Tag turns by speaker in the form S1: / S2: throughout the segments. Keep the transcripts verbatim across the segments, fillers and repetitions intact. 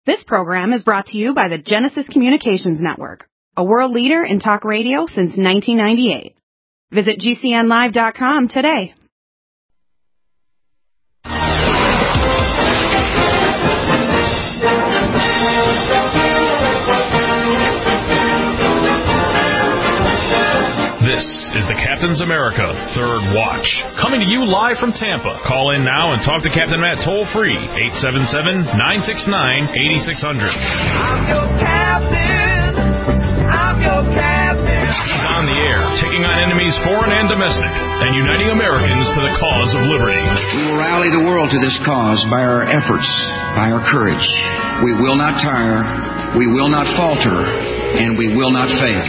S1: This program is brought to you by the Genesis Communications Network, a world leader in talk radio since nineteen ninety-eight. Visit G C N live dot com today.
S2: This is the Captain's America Third Watch, coming to you live from Tampa. Call in now and talk to Captain Matt toll-free, eight seven seven, nine six nine, eight six zero zero.
S3: I'm your captain. I'm your captain.
S2: He's on the air, taking on enemies foreign and domestic, and uniting Americans to the cause of liberty.
S4: We will rally the world to this cause by our efforts, by our courage. We will not tire, we will not falter, and we will not fail.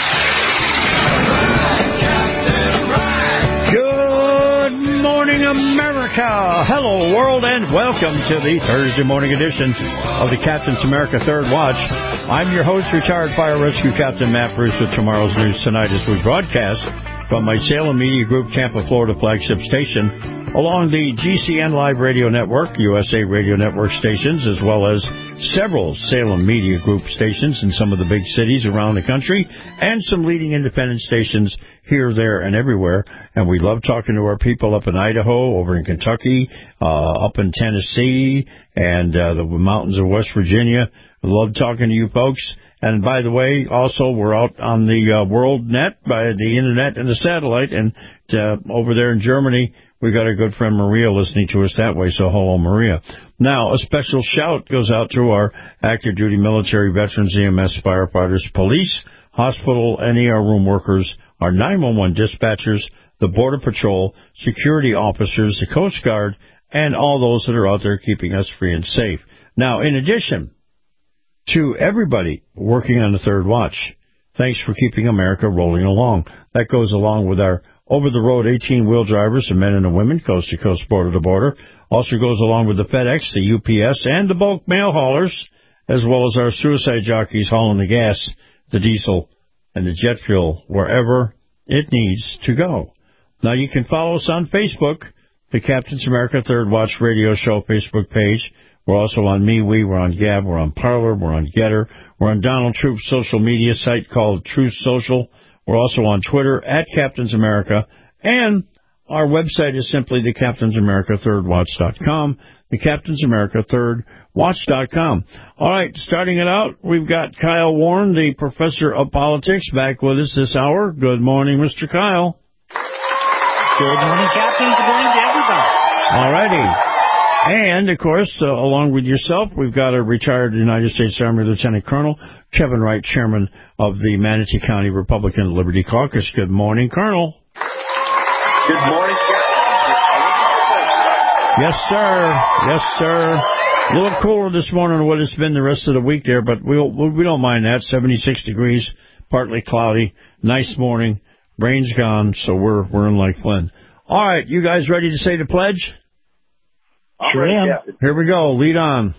S5: Good morning, America. Hello, world, and welcome to the Thursday morning edition of the Captain's America Third Watch. I'm your host, retired Fire Rescue Captain Matt Bruce with tomorrow's news tonight as we broadcast from my Salem Media Group Tampa, Florida flagship station along the G C N Live Radio Network, U S A Radio Network stations, as well as several Salem Media Group stations in some of the big cities around the country, and some leading independent stations here, there, and everywhere. And we love talking to our people up in Idaho, over in Kentucky, uh, up in Tennessee, and uh, the mountains of West Virginia. We love talking to you folks. And by the way, also, we're out on the uh, world net, by the internet and the satellite, and uh, over there in Germany, we got our good friend Maria listening to us that way, so hello, Maria. Now, a special shout goes out to our active duty military veterans, E M S, firefighters, police, hospital, and E R room workers, our nine one one dispatchers, the Border Patrol, security officers, the Coast Guard, and all those that are out there keeping us free and safe. Now, in addition to everybody working on the Third Watch, thanks for keeping America rolling along. That goes along with our over-the-road eighteen-wheel drivers, the men and the women, coast-to-coast, border-to-border. Also goes along with the FedEx, the U P S, and the bulk mail haulers, as well as our suicide jockeys hauling the gas, the diesel, and the jet fuel wherever it needs to go. Now, you can follow us on Facebook, the Captain's America Third Watch Radio Show Facebook page. We're also on MeWe, we're on Gab, we're on Parler, we're on Getter, we're on Donald Trump's social media site called Truth Social. We're also on Twitter, at Captain's America, and our website is simply the Captain's America Third Watch dot com, the Captain's America Third Watch dot com. All right, starting it out, we've got Kyle Warren, the professor of politics, back with us this hour. Good morning, Mister Kyle.
S6: Good morning, Captain. Good morning to everybody.
S5: All righty. And, of course, uh, along with yourself, we've got a retired United States Army Lieutenant Colonel, Kevin Wright, chairman of the Manatee County Republican Liberty Caucus. Good morning, Colonel.
S7: Good morning, Captain.
S5: Yes, sir. Yes, sir. A little cooler this morning than what it's been the rest of the week there, but we'll, we don't mind that. seventy-six degrees, partly cloudy, nice morning, rain's gone, so we're we're in like Flynn. All right, you guys ready to say the pledge?
S6: Sure am.
S5: Here we go. Lead on.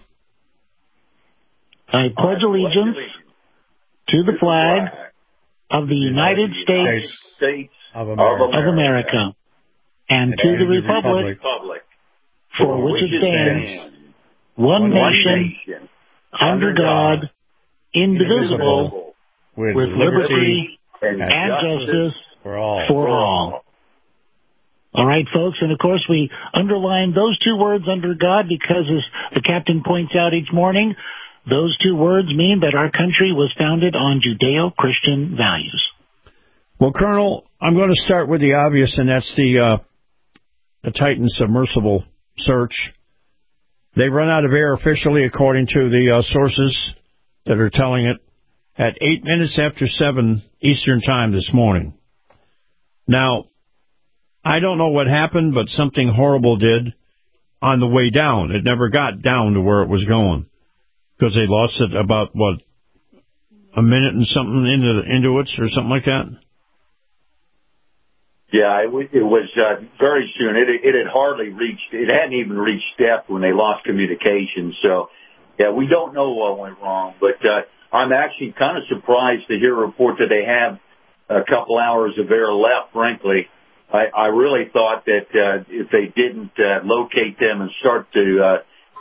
S6: I pledge allegiance to the flag of the United States of America and to the republic for which it stands, one nation, under God, indivisible, with liberty and justice for all. All right, folks, and of course we underline those two words, under God, because as the captain points out each morning, those two words mean that our country was founded on Judeo-Christian values.
S5: Well, Colonel, I'm going to start with the obvious, and that's the, uh, the Titan submersible search. They run out of air officially, according to the uh, sources that are telling it, at eight minutes after seven Eastern Time this morning. Now, I don't know what happened, but something horrible did on the way down. It never got down to where it was going because they lost it about, what, a minute and something into into it or something like that?
S7: Yeah, it, it was uh, very soon. It, it had hardly reached, it hadn't even reached depth when they lost communication. So, yeah, we don't know what went wrong, but uh, I'm actually kind of surprised to hear a report that they have a couple hours of air left, frankly. I, I really thought that uh, if they didn't uh, locate them and start to uh,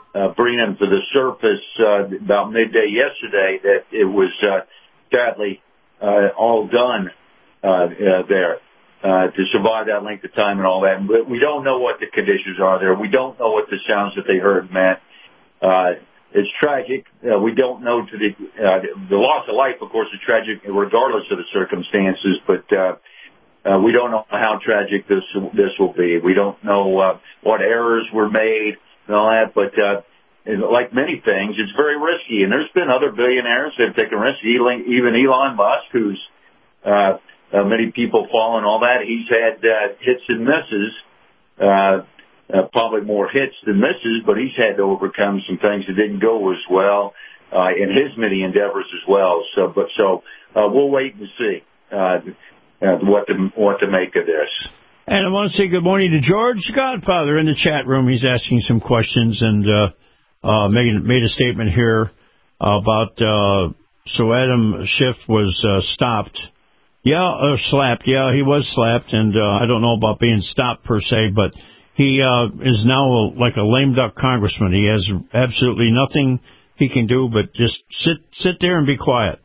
S7: uh, bringing them to the surface uh, about midday yesterday that it was uh, sadly uh, all done uh, uh, there uh, to survive that length of time and all that. But we don't know what the conditions are there. We don't know what the sounds that they heard meant. Uh, it's tragic. Uh, we don't know to the uh, the loss of life, of course, is tragic regardless of the circumstances, but uh, uh, we don't know how tragic this this will be. We don't know uh, what errors were made and all that, but uh, like many things, it's very risky. And there's been other billionaires that have taken risks, even Elon Musk, who's uh, uh, many people follow and all that. He's had uh, hits and misses, uh, uh, probably more hits than misses, but he's had to overcome some things that didn't go as well uh, in his many endeavors as well. So, but so uh, we'll wait and see uh, uh, what to what to make of this.
S5: And I want to say good morning to George Godfather in the chat room. He's asking some questions and uh, uh, made, made a statement here about uh, so Adam Schiff was uh, stopped. Yeah, or slapped. Yeah, he was slapped, and uh, I don't know about being stopped per se, but he uh, is now like a lame duck congressman. He has absolutely nothing he can do but just sit sit there and be quiet.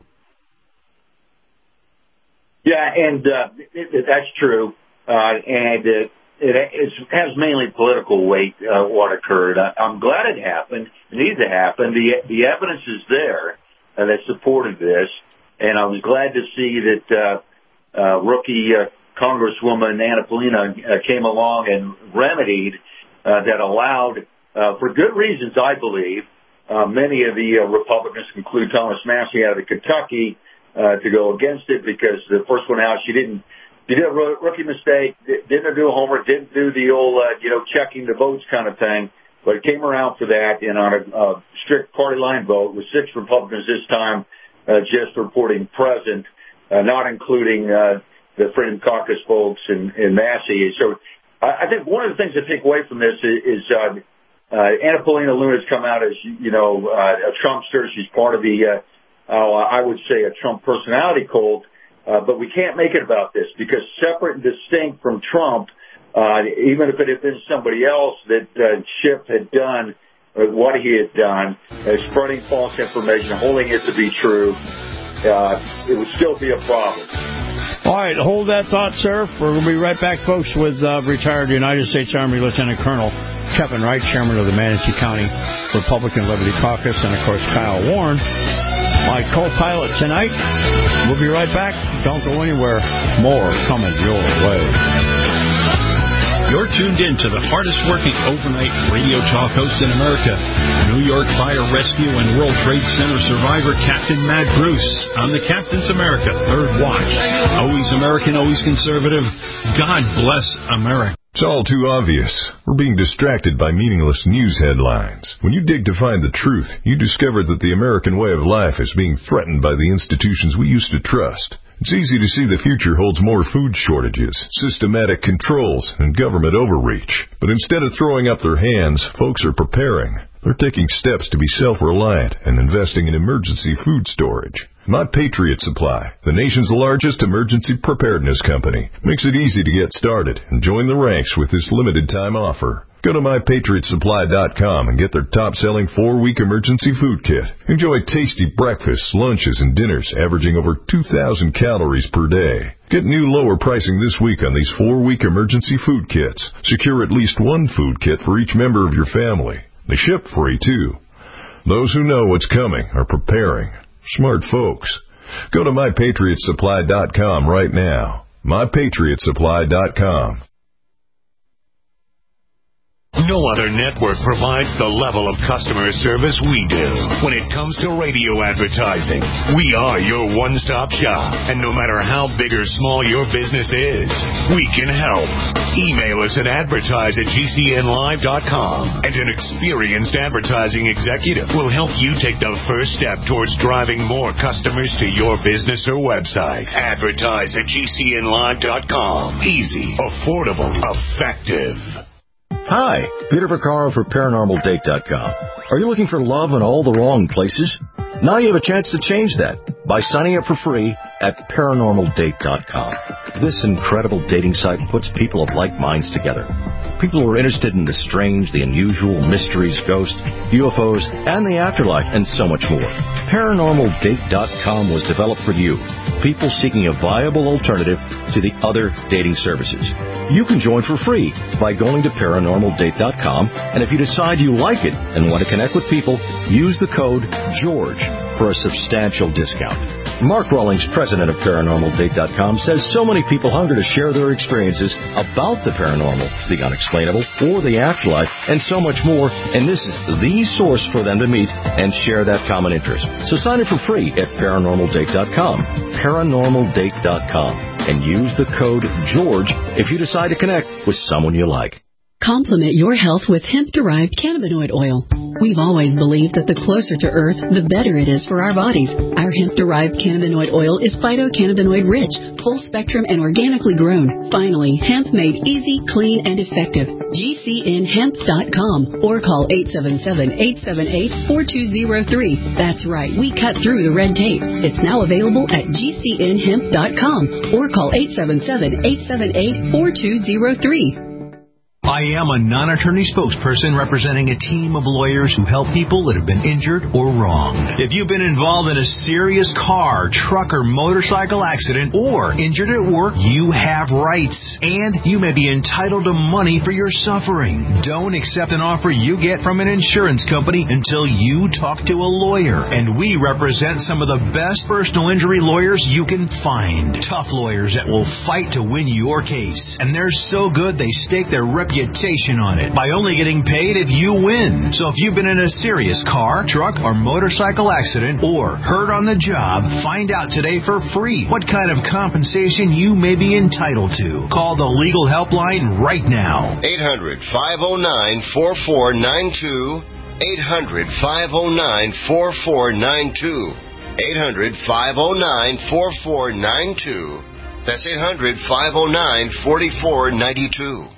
S7: Yeah, and uh, it, it, that's true. Uh, and it, it, it has mainly political weight, uh, what occurred. I, I'm glad it happened. It needed to happen. The, the evidence is there uh, that supported this. And I was glad to see that, uh, uh, rookie, uh, Congresswoman Anna Paulina uh, came along and remedied, uh, that allowed, uh, for good reasons, I believe, uh, many of the uh, Republicans, including Thomas Massie out of Kentucky, uh, to go against it because the first one out, she didn't, She did a rookie mistake, didn't do homework, didn't do the old, uh, you know, checking the votes kind of thing, but it came around for that, and on a, a strict party line vote with six Republicans this time uh, just reporting present, uh, not including uh, the Freedom Caucus folks and, and Massey. So I, I think one of the things to take away from this is, is uh, uh, Anna Paulina Luna's come out as, you know, uh, a Trumpster. She's part of the, uh, uh, I would say, a Trump personality cult. Uh, but we can't make it about this because separate and distinct from Trump, uh, even if it had been somebody else that uh, Schiff had done uh, what he had done, uh, spreading false information, holding it to be true, uh, it would still be a problem.
S5: All right, hold that thought, sir. We're going to be right back, folks, with uh, retired United States Army Lieutenant Colonel Kevin Wright, chairman of the Manatee County Republican Liberty Caucus, and, of course, Kyle Warren, my co-pilot tonight. We'll be right back. Don't go anywhere. More coming your way.
S8: You're tuned in to the hardest-working overnight radio talk host in America, New York Fire Rescue and World Trade Center survivor Captain Matt Bruce on the Captain's America Third Watch. Always American, always conservative. God bless America.
S9: It's all too obvious. We're being distracted by meaningless news headlines. When you dig to find the truth, you discover that the American way of life is being threatened by the institutions we used to trust. It's easy to see the future holds more food shortages, systematic controls, and government overreach. But instead of throwing up their hands, folks are preparing. They're taking steps to be self-reliant and investing in emergency food storage. My Patriot Supply, the nation's largest emergency preparedness company, makes it easy to get started and join the ranks with this limited-time offer. Go to my patriot supply dot com and get their top-selling four-week emergency food kit. Enjoy tasty breakfasts, lunches, and dinners averaging over two thousand calories per day. Get new lower pricing this week on these four-week emergency food kits. Secure at least one food kit for each member of your family. They ship free, too. Those who know what's coming are preparing. Smart folks. Go to my patriot supply dot com right now. my patriot supply dot com.
S10: No other network provides the level of customer service we do. When it comes to radio advertising, we are your one-stop shop. And no matter how big or small your business is, we can help. Email us at advertise at g c n live dot com, and an experienced advertising executive will help you take the first step towards driving more customers to your business or website. Advertise at g c n live dot com. Easy, affordable, effective.
S11: Hi, Peter Vaccaro for paranormal date dot com. Are you looking for love in all the wrong places? Now you have a chance to change that by signing up for free at paranormal date dot com. This incredible dating site puts people of like minds together. People are interested in the strange, the unusual, mysteries, ghosts, U F Os, and the afterlife, and so much more. Paranormal Date dot com was developed for you, people seeking a viable alternative to the other dating services. You can join for free by going to Paranormal Date dot com, and if you decide you like it and want to connect with people, use the code GEORGE for a substantial discount. Mark Rawlings, president of Paranormal Date dot com, says so many people hunger to share their experiences about the paranormal, the unexplainable, or the afterlife, and so much more, and this is the source for them to meet and share that common interest. So sign up for free at Paranormal Date dot com, Paranormal Date dot com, and use the code GEORGE if you decide to connect with someone you like.
S12: Complement your health with hemp-derived cannabinoid oil. We've always believed that the closer to Earth, the better it is for our bodies. Our hemp-derived cannabinoid oil is phytocannabinoid-rich, full-spectrum, and organically grown. Finally, hemp made easy, clean, and effective. G C N hemp dot com or call eight seven seven, eight seven eight, four two zero three. That's right, we cut through the red tape. It's now available at G C N hemp dot com or call eight seven seven, eight seven eight, four two zero three.
S13: I am a non-attorney spokesperson representing a team of lawyers who help people that have been injured or wronged. If you've been involved in a serious car, truck, or motorcycle accident or injured at work, you have rights, and you may be entitled to money for your suffering. Don't accept an offer you get from an insurance company until you talk to a lawyer, and we represent some of the best personal injury lawyers you can find. Tough lawyers that will fight to win your case, and they're so good they stake their reputation on it by only getting paid if you win. So if you've been in a serious car, truck, or motorcycle accident or hurt on the job, find out today for free what kind of compensation you may be entitled to. Call the legal helpline right now.
S14: eight hundred, five oh nine, four four nine two. eight hundred, five oh nine, four four nine two. eight hundred, five oh nine, four four nine two. That's eight hundred, five oh nine, four four nine two.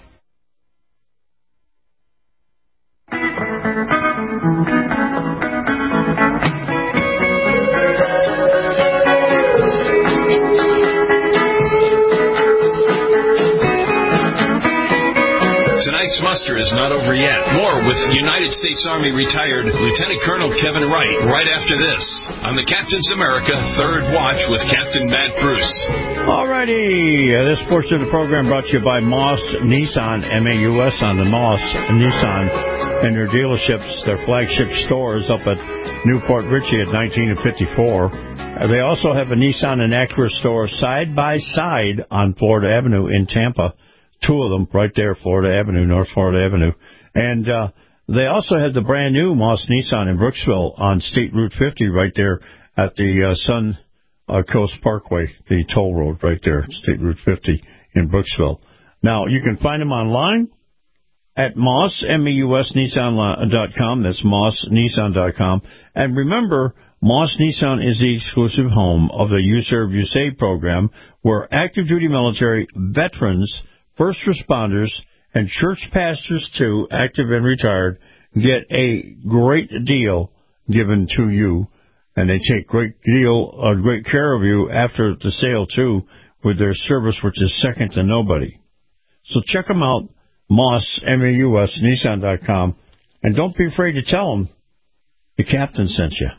S8: Tonight's muster is not over yet. More with United States Army retired Lieutenant Colonel Kevin Wright right after this on the Captain's America Third Watch with Captain Matt Bruce.
S5: Alrighty, uh, this portion of the program brought to you by Moss Nissan, M A U S on the Moss Nissan and their dealerships, their flagship stores up at Newport Richie at nineteen and fifty-four. Uh, they also have a Nissan and Acura store side by side on Florida Avenue in Tampa. Two of them right there, Florida Avenue, North Florida Avenue. And uh, they also have the brand new Moss Nissan in Brooksville on State Route fifty right there at the uh, Sun uh, Coast Parkway, the toll road right there, State Route fifty in Brooksville. Now, you can find them online at Moss, M A U S Nissan dot com. That's Moss Nissan dot com. And remember, Moss Nissan is the exclusive home of the You Serve, You Save program, where active duty military, veterans, first responders, and church pastors too, active and retired, get a great deal given to you, and they take great deal, uh, great care of you after the sale too, with their service, which is second to nobody. So check them out, Moss, M A U S, Nissan dot com, and don't be afraid to tell them the captain sent you.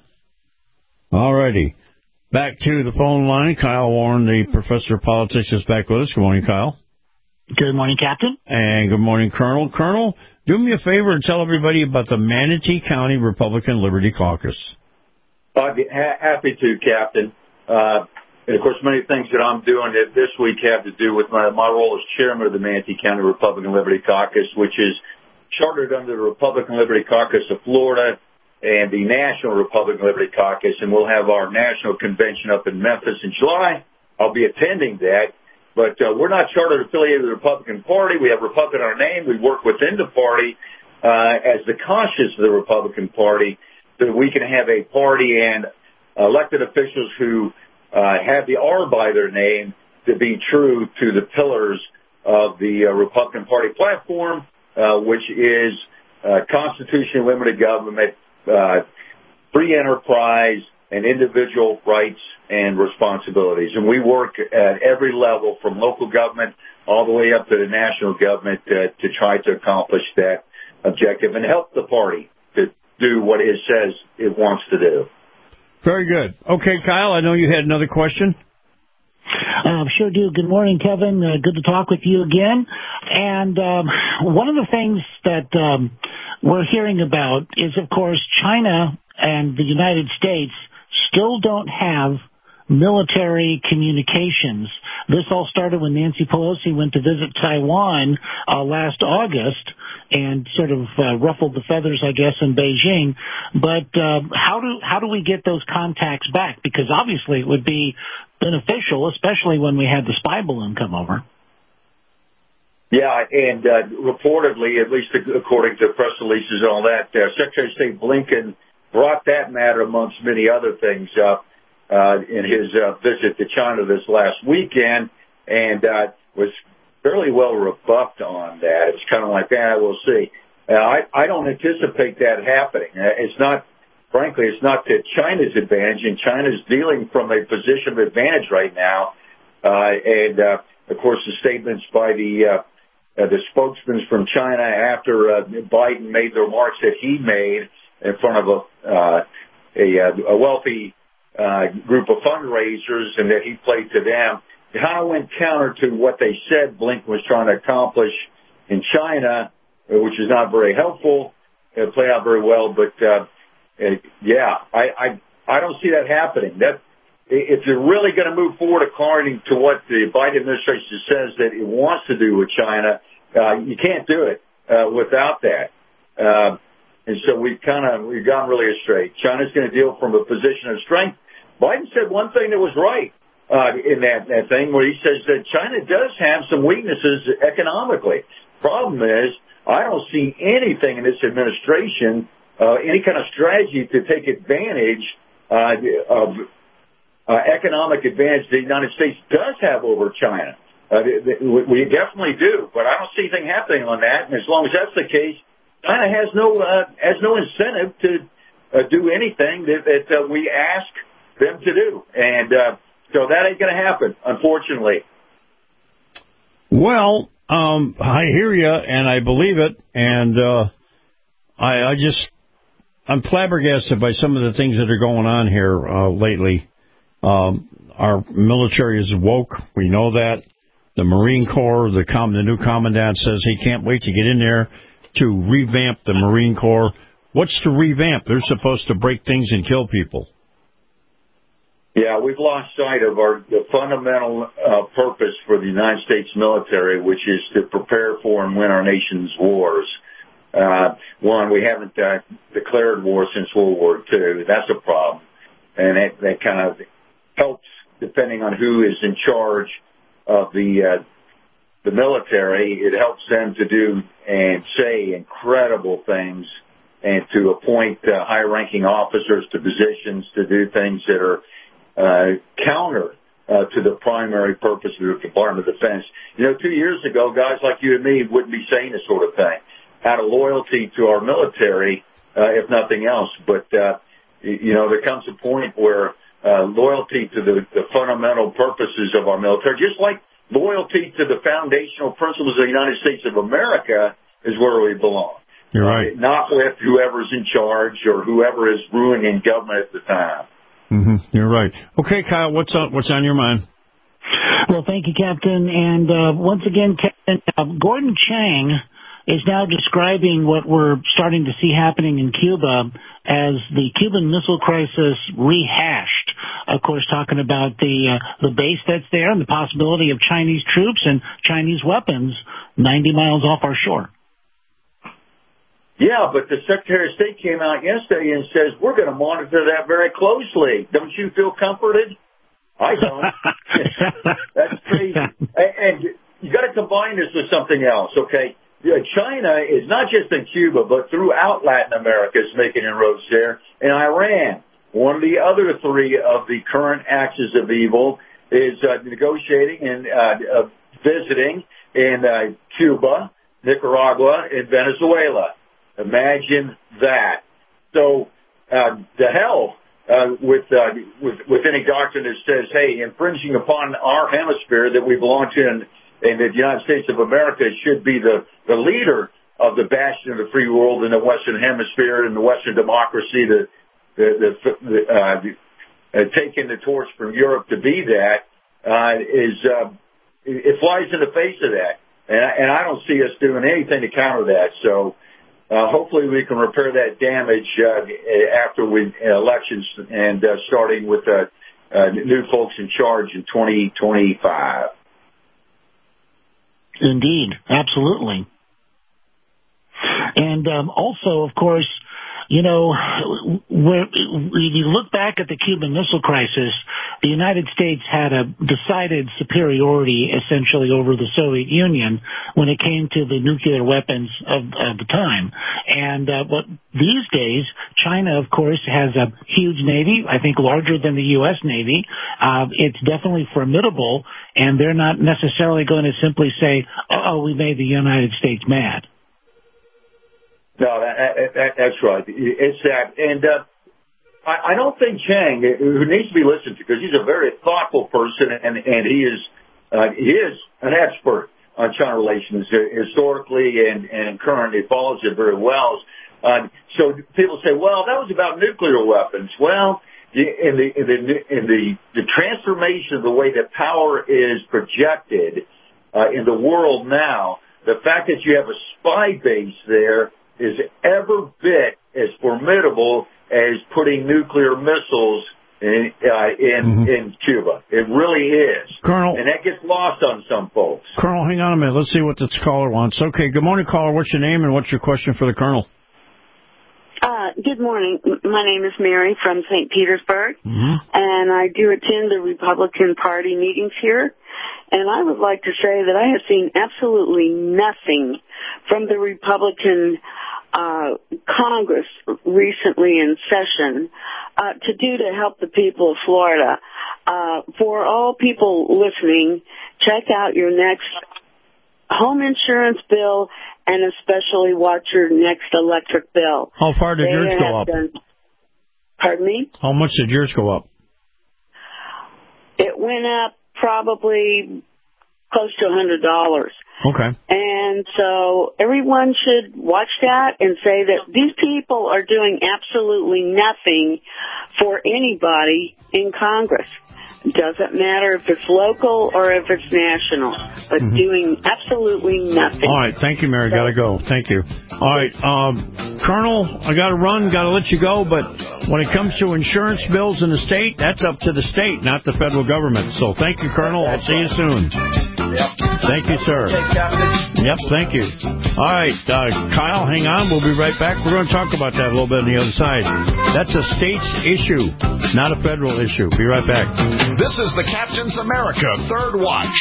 S5: All righty, back to the phone line. Kyle Warren, the professor of politics, is back with us. Good morning, Kyle.
S6: Good morning, Captain.
S5: And good morning, Colonel. Colonel, do me a favor and tell everybody about the Manatee County Republican Liberty Caucus.
S7: I'd be ha- happy to, Captain. Uh, and, of course, many things that I'm doing this week have to do with my, my role as chairman of the Manatee County Republican Liberty Caucus, which is chartered under the Republican Liberty Caucus of Florida and the National Republican Liberty Caucus. And we'll have our national convention up in Memphis in July. I'll be attending that. But uh, we're not chartered affiliated with the Republican Party. We have Republican in our name. We work within the party uh, as the conscience of the Republican Party so that we can have a party and elected officials who uh, have the R by their name to be true to the pillars of the uh, Republican Party platform, uh, which is uh, Constitution, limited government, uh, free enterprise, and individual rights and responsibilities. And we work at every level, from local government all the way up to the national government, uh, to try to accomplish that objective and help the party to do what it says it wants to do.
S5: Very good. Okay, Kyle, I know you had another question.
S6: Uh, sure do. Good morning, Kevin. Uh, good to talk with you again. And um, one of the things that um, we're hearing about is, of course, China and the United States still don't have military communications. This all started when Nancy Pelosi went to visit Taiwan uh, last August and sort of uh, ruffled the feathers, I guess, in Beijing. But uh, how do how do we get those contacts back? Because obviously it would be beneficial, especially when we had the spy balloon come over.
S7: Yeah, and uh, reportedly, at least according to press releases and all that, uh, Secretary of State Blinken brought that matter amongst many other things up uh, in his uh, visit to China this last weekend, and uh, was fairly well rebuffed on that. It's kind of like, ah, we'll see. Uh, I, I don't anticipate that happening. Uh, it's not, frankly, it's not to China's advantage, and China's dealing from a position of advantage right now. Uh, and, uh, of course, the statements by the uh, uh, the spokesmen from China after uh, Biden made the remarks that he made in front of a uh, a, a wealthy uh, group of fundraisers, and that he played to them, kind of went counter to what they said Blinken was trying to accomplish in China, which is not very helpful. It played out very well, but uh, uh, yeah, I, I I don't see that happening. That if you're really going to move forward according to what the Biden administration says that it wants to do with China, uh, you can't do it uh, without that. Uh, and so we've kind of we've gone really astray. China's going to deal from a position of strength. Biden said one thing that was right uh, in that, that thing, where he says that China does have some weaknesses economically. Problem is, I don't see anything in this administration, uh, any kind of strategy to take advantage uh, of uh, economic advantage the United States does have over China. Uh, we definitely do, but I don't see anything happening on that. And as long as that's the case, China has no uh, has no incentive to uh, do anything that, that uh, we ask them to do, and uh, so that ain't going to happen, unfortunately.
S5: Well, um, I hear you, and I believe it, and uh, I, I just I'm flabbergasted by some of the things that are going on here uh, lately. Um, our military is woke. We know that. The Marine Corps, the, com- the new commandant says he can't wait to get in there to revamp the Marine Corps. What's to revamp? They're supposed to break things and kill people.
S7: Yeah, we've lost sight of our the fundamental uh, purpose for the United States military, which is to prepare for and win our nation's wars. Uh, one, we haven't uh, declared war since World War Two. That's a problem. And that, that kind of helps, depending on who is in charge of the uh, the military. It helps them to do and say incredible things, and to appoint uh, high-ranking officers to positions to do things that are uh, counter uh, to the primary purpose of the Department of Defense. You know, two years ago, guys like you and me wouldn't be saying this sort of thing out of loyalty to our military, uh, if nothing else. But, uh, you know, there comes a point where uh, loyalty to the, the fundamental purposes of our military, just like loyalty to the foundational principles of the United States of America, is where we belong.
S5: You're right.
S7: Uh, not with whoever's in charge or whoever is ruling government at the time.
S5: Mm-hmm. You're right. Okay, Kyle, what's on, what's on your mind?
S6: Well, thank you, Captain. And uh, once again, Captain, uh, Gordon Chang is now describing what we're starting to see happening in Cuba as the Cuban Missile Crisis rehashed. Of course, talking about the uh, the base that's there and the possibility of Chinese troops and Chinese weapons ninety miles off our shore.
S7: Yeah, but the Secretary of State came out yesterday and says, we're going to monitor that very closely. Don't you feel comforted? I don't. That's crazy. And you got to combine this with something else, okay? China is not just in Cuba, but throughout Latin America is making inroads there. And Iran, one of the other three of the current axes of evil, is uh, negotiating and uh, uh, visiting in uh, Cuba, Nicaragua, and Venezuela. Imagine that. So, uh, the hell uh, with, uh, with with any doctrine that says, hey, infringing upon our hemisphere that we belong to, and, and the United States of America should be the, the leader of the bastion of the free world in the Western Hemisphere and the Western democracy, the the the, the, uh, the uh, taking the torch from Europe to be that uh, is uh, it flies in the face of that, and, and I don't see us doing anything to counter that. So. Uh, hopefully we can repair that damage uh, after we uh, elections and uh, starting with uh, uh, new folks in charge in twenty twenty-five.
S6: Indeed, absolutely. And um, also, of course, you know, when you look back at the Cuban Missile Crisis, the United States had a decided superiority essentially over the Soviet Union when it came to the nuclear weapons of, of the time. And uh, but these days, China, of course, has a huge Navy, I think larger than the U S Navy. Uh, it's definitely formidable, and they're not necessarily going to simply say, oh, we made the United States mad.
S7: No, that, that, that's right. It's that. And uh, I, I don't think Chang, who needs to be listened to, because he's a very thoughtful person, and, and he is uh, he is an expert on China relations historically and, and currently follows it very well. Uh, so people say, well, that was about nuclear weapons. Well, in the in the in the, the transformation of the way that power is projected uh, in the world now, the fact that you have a spy base there is every bit as formidable as putting nuclear missiles in uh, in, mm-hmm. in Cuba. It really is.
S5: Colonel,
S7: and that gets lost on some folks.
S5: Colonel, hang on a minute. Let's see what this caller wants. Okay, good morning, caller. What's your name and what's your question for the Colonel?
S15: Uh, good morning. My name is Mary from Saint Petersburg,
S5: mm-hmm.
S15: and I do attend the Republican Party meetings here. And I would like to say that I have seen absolutely nothing from the Republican uh, Congress recently in session uh, to do to help the people of Florida. Uh, for all people listening, check out your next home insurance bill and especially watch your next electric bill.
S5: How far did they yours go up?
S15: Done, pardon me?
S5: How much did yours go up?
S15: It went up probably close to one hundred dollars.
S5: Okay.
S15: And so everyone should watch that and say that these people are doing absolutely nothing for anybody in Congress. It doesn't matter if it's local or if it's national, but mm-hmm. doing absolutely nothing.
S5: All right. Thank you, Mary. Got to go. Thank you. All right. Um, Colonel, I got to run. Got to let you go. But when it comes to insurance bills in the state, that's up to the state, not the federal government. So thank you, Colonel. I'll see you soon.
S3: Yep.
S5: Thank you, sir. Yep, thank you. All right, uh, Kyle, hang on. We'll be right back. We're going to talk about that a little bit on the other side. That's a state's issue, not a federal issue. Be right back.
S2: This is the Captain's America Third Watch.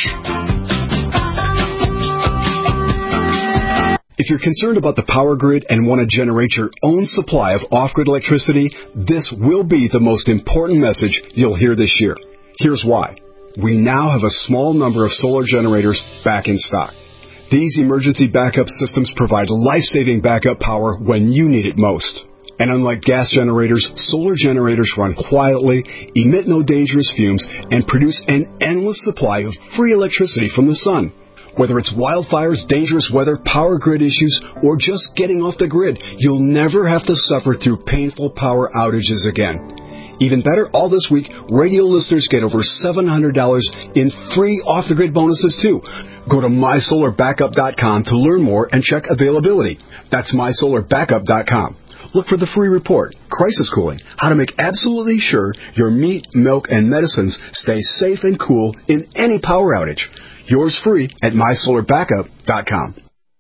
S16: If you're concerned about the power grid and want to generate your own supply of off-grid electricity, this will be the most important message you'll hear this year. Here's why. We now have a small number of solar generators back in stock. These emergency backup systems provide life-saving backup power when you need it most. And unlike gas generators, solar generators run quietly, emit no dangerous fumes, and produce an endless supply of free electricity from the sun. Whether it's wildfires, dangerous weather, power grid issues, or just getting off the grid, you'll never have to suffer through painful power outages again. Even better, all this week, radio listeners get over seven hundred dollars in free off-the-grid bonuses, too. Go to my solar backup dot com to learn more and check availability. That's my solar backup dot com. Look for the free report, Crisis Cooling, how to make absolutely sure your meat, milk, and medicines stay safe and cool in any power outage. Yours free at my solar backup dot com.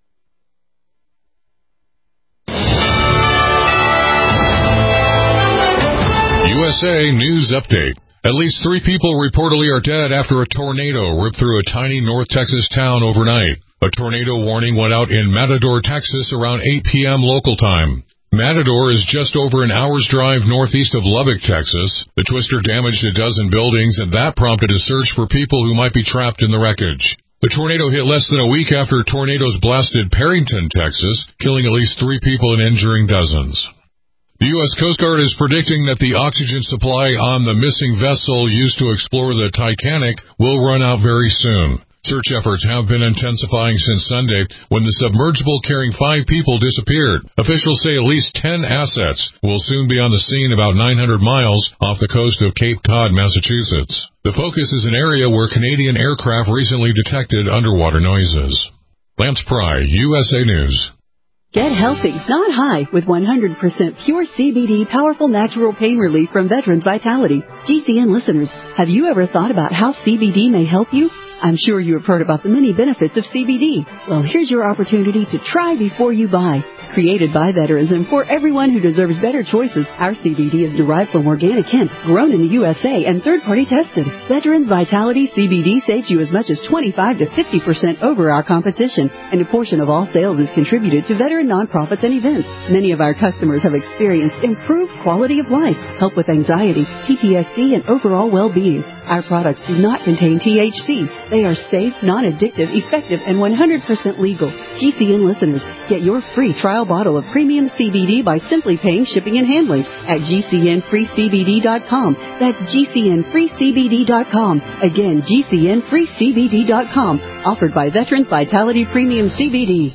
S2: U S A News Update. At least three people reportedly are dead after a tornado ripped through a tiny North Texas town overnight. A tornado warning went out in Matador, Texas around eight p.m. local time. Matador is just over an hour's drive northeast of Lubbock, Texas. The twister damaged a dozen buildings, and that prompted a search for people who might be trapped in the wreckage. The tornado hit less than a week after tornadoes blasted Perryton, Texas, killing at least three people and injuring dozens. The U S Coast Guard is predicting that the oxygen supply on the missing vessel used to explore the Titanic will run out very soon. Search efforts have been intensifying since Sunday when the submersible carrying five people disappeared. Officials say at least ten assets will soon be on the scene about nine hundred miles off the coast of Cape Cod, Massachusetts. The focus is an area where Canadian aircraft recently detected underwater noises. Lance Pry, U S A News.
S12: Get healthy, not high, with one hundred percent pure C B D powerful natural pain relief from Veterans Vitality. G C N listeners, have you ever thought about how C B D may help you? I'm sure you have heard about the many benefits of C B D. Well, here's your opportunity to try before you buy. Created by veterans and for everyone who deserves better choices, our C B D is derived from organic hemp, grown in the U S A, and third-party tested. Veterans Vitality C B D saves you as much as twenty-five to fifty percent over our competition, and a portion of all sales is contributed to veteran nonprofits and events. Many of our customers have experienced improved quality of life, help with anxiety, P T S D, and overall well-being. Our products do not contain T H C. They are safe, non-addictive, effective, and one hundred percent legal. G C N listeners, get your free trial bottle of premium C B D by simply paying shipping and handling at G C N free C B D dot com. That's G C N free C B D dot com. Again, G C N free C B D dot com. Offered by Veterans Vitality Premium C B D.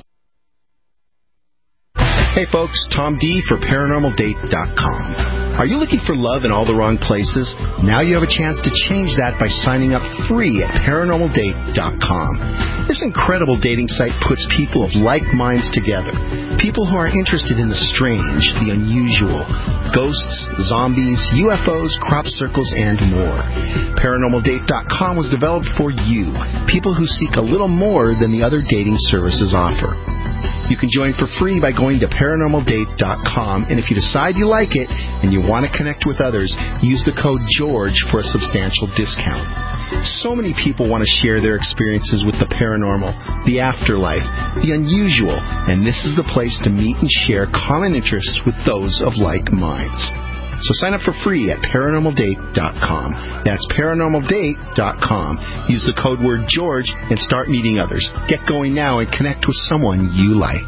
S17: Hey folks, Tom D for paranormal date dot com. Are you looking for love in all the wrong places? Now you have a chance to change that by signing up free at paranormal date dot com. This incredible dating site puts people of like minds together. People who are interested in the strange, the unusual, ghosts, zombies, U F Os, crop circles, and more. paranormal date dot com was developed for you, people who seek a little more than the other dating services offer. You can join for free by going to paranormal date dot com, and if you decide you like it and you want to connect with others, use the code GEORGE for a substantial discount. So many people want to share their experiences with the paranormal, the afterlife, the unusual, and this is the place to meet and share common interests with those of like minds. So sign up for free at paranormal date dot com. That's paranormal date dot com. Use the code word George and start meeting others. Get going now and connect with someone you like.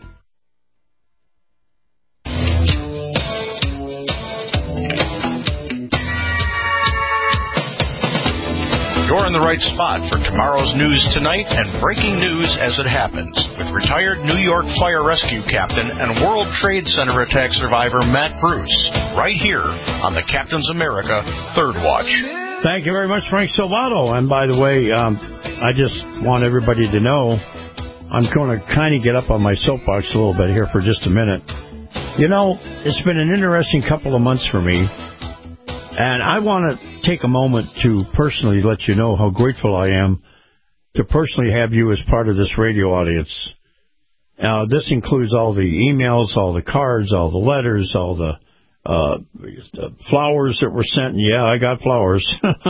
S8: You're in the right spot for tomorrow's news tonight and breaking news as it happens with retired New York Fire Rescue Captain and World Trade Center attack survivor Matt Bruce, right here on the Captain's America Third Watch.
S5: Thank you very much, Frank Silvato. And by the way, um, I just want everybody to know I'm going to kind of get up on my soapbox a little bit here for just a minute. You know, it's been an interesting couple of months for me. And I want to take a moment to personally let you know how grateful I am to personally have you as part of this radio audience. Uh, this includes all the emails, all the cards, all the letters, all the, uh, the flowers that were sent. Yeah, I got flowers.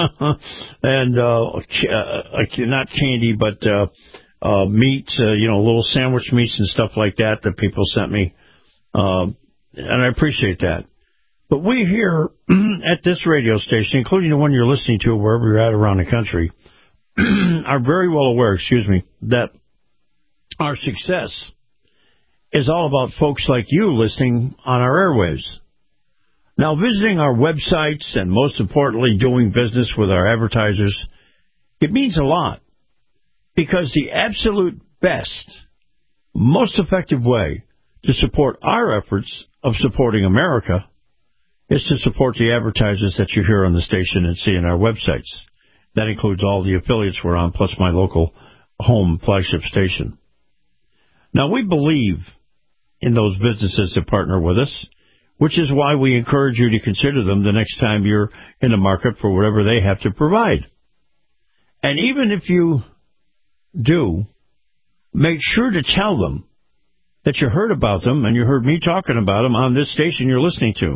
S5: and uh, uh, not candy, but uh, uh, meat, uh, you know, little sandwich meats and stuff like that that people sent me. Uh, and I appreciate that. But we here at this radio station, including the one you're listening to wherever you're at around the country, are very well aware, excuse me, that our success is all about folks like you listening on our airwaves. Now, visiting our websites and, most importantly, doing business with our advertisers, it means a lot because the absolute best, most effective way to support our efforts of supporting America is to support the advertisers that you hear on the station and see on our websites. That includes all the affiliates we're on, plus my local home flagship station. Now, we believe in those businesses that partner with us, which is why we encourage you to consider them the next time you're in the market for whatever they have to provide. And even if you do, make sure to tell them that you heard about them and you heard me talking about them on this station you're listening to.